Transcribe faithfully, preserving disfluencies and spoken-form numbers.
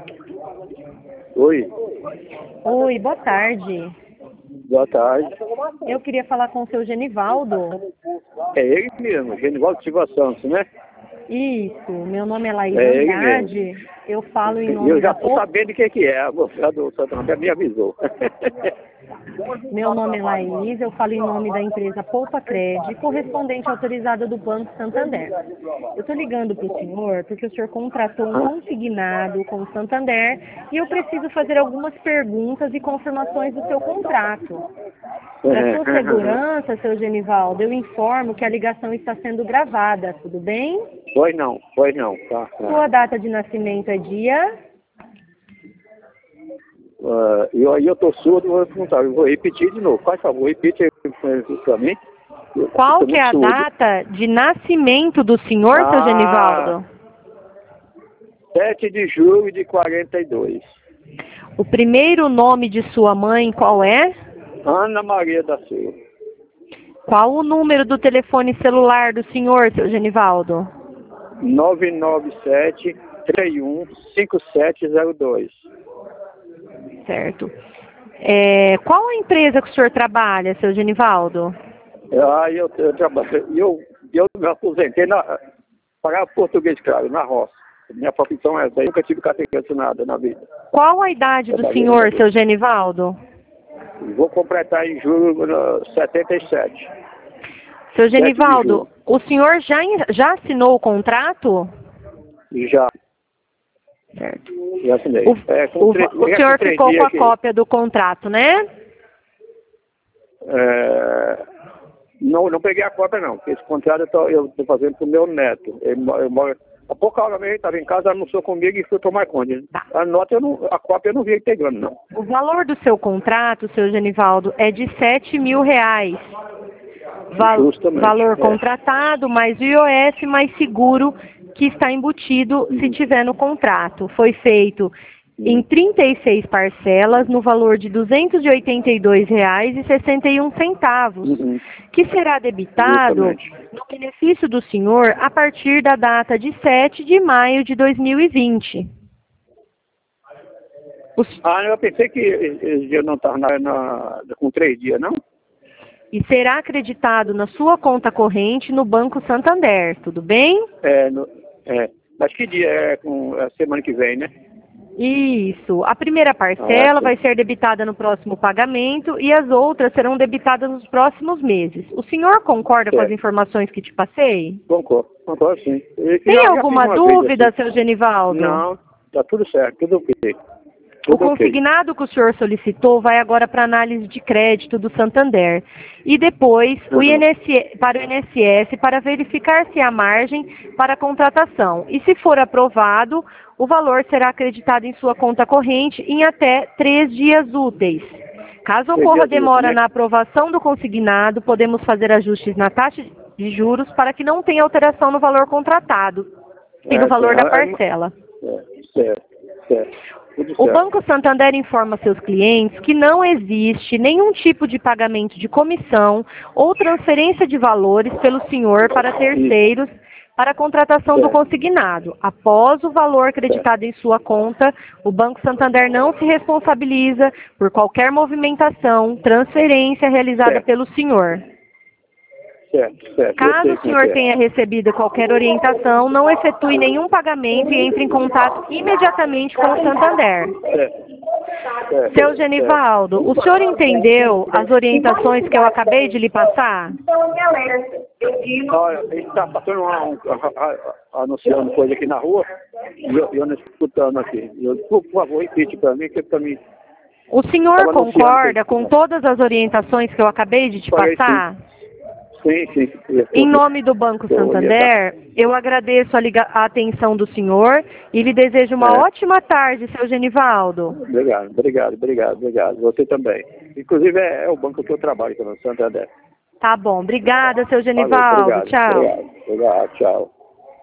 Oi, Oi, boa tarde. boa tarde. Eu queria falar com o seu Genivaldo. É ele mesmo, Genivaldo Silva Santos, né? Isso, meu nome é Laís É ele Andrade. Eu falo em E nome eu já da estou Poupa. sabendo o que, que é, a moça do Santander me avisou. Meu nome é Laís, eu falo em nome da empresa Poupa Cred, correspondente autorizada do Banco Santander. Eu estou ligando para o senhor porque o senhor contratou um consignado com o Santander e eu preciso fazer algumas perguntas e confirmações do seu contrato. Para sua segurança, seu Genivaldo, eu informo que a ligação está sendo gravada, tudo bem? Pois não, pois não. Tá, tá. Sua data de nascimento é dia? Uh, eu aí eu estou surdo, vou perguntar, eu vou repetir de novo. Faz favor, repite para mim. Eu Qual tô que é muito a surdo. data de nascimento do senhor, seu Ah, Genivaldo? sete de julho de quarenta e dois. O primeiro nome de sua mãe qual é? Ana Maria da Silva. Qual o número do telefone celular do senhor, seu Genivaldo? nove nove sete, três um, cinco sete zero dois. Certo. É, qual a empresa que o senhor trabalha, seu Genivaldo? Ah, eu, eu trabalho, eu, eu me aposentei na, pagava português, claro, na roça. Minha profissão é essa, eu nunca tive carteira assinada na vida. Qual a idade do Trabalhei senhor, na seu Genivaldo? Vou completar em julho no setenta e sete. Seu sete de Genivaldo, julho. o senhor já, já assinou o contrato? Já, Certo. já assinei. O, É, com o, três, o é, senhor com três ficou com dias a que, cópia do contrato, né? é, não, não peguei a cópia não, porque esse contrato eu estou fazendo para o meu neto. Ele, mo- eu moro, há pouca hora mesmo ele estava em casa, almoçou comigo e fui tomar conta. Tá. A nota, eu não, a cópia eu não vi ele pegando, não. O valor do seu contrato, seu Genivaldo, é de sete mil reais. Val, Justamente. valor É. contratado, mais I O F, mais seguro que está embutido se tiver no contrato. Foi feito em trinta e seis parcelas no valor de duzentos e oitenta e dois reais e sessenta e um centavos, Uhum. que será debitado Justamente. no benefício do senhor a partir da data de sete de maio de dois mil e vinte. Os- Ah, eu pensei que esse dia não estava na, na, com três dias, não? e será acreditado na sua conta corrente no Banco Santander, tudo bem? É, no, é. Mas que dia é com a semana que vem, né? Isso. A primeira parcela Ah, sim. vai ser debitada no próximo pagamento e as outras serão debitadas nos próximos meses. O senhor concorda com as Certo. informações que te passei? Concordo, concordo sim. Eu Tem já, já fiz alguma uma dúvida, vez assim. seu Genivaldo? Não, tá tudo certo, tudo ok. O Tudo ok. consignado que o senhor solicitou vai agora para análise de crédito do Santander e depois o Uhum. I N S S, para o I N S S para verificar se há margem para a contratação. E se for aprovado, o valor será acreditado em sua conta corrente em até três dias úteis. Caso Três ocorra dias úteis, demora né? na aprovação do consignado, podemos fazer ajustes na taxa de juros para que não tenha alteração no valor contratado e no É, valor da é, é, parcela. é, certo, certo. Tudo O certo. Banco Santander informa seus clientes que não existe nenhum tipo de pagamento de comissão ou transferência de valores pelo senhor para terceiros para a contratação do Certo, consignado. Após o valor acreditado em sua conta, o Banco Santander não se responsabiliza por qualquer movimentação, transferência realizada certo, pelo senhor. certo, certo. Eu Caso sei o como é senhor que é. tenha recebido qualquer orientação, não efetue nenhum pagamento e entre em contato imediatamente com o Santander. Certo, certo, Seu certo. Genivaldo, o senhor entendeu as orientações que eu acabei de lhe passar? Olha, a gente está passando uma, um, a- a- anunciando coisa aqui na rua e eu, eu não escutando aqui. Eu, por favor, repite para mim, que para mim O senhor estava anunciando concorda com coisa. todas as orientações que eu acabei de te Falei passar? sim. Sim, sim. Eu tô Em aqui. nome do Banco Tô orientado. Santander, eu agradeço a, liga- a atenção do senhor e lhe desejo uma É. ótima tarde, seu Genivaldo. Obrigado, obrigado, obrigado, obrigado. Você também. Inclusive é, é o banco que eu trabalho, que é no Santander. Tá bom, obrigada, seu Falou, Genivaldo. obrigado, Tchau. obrigado, obrigado, tchau.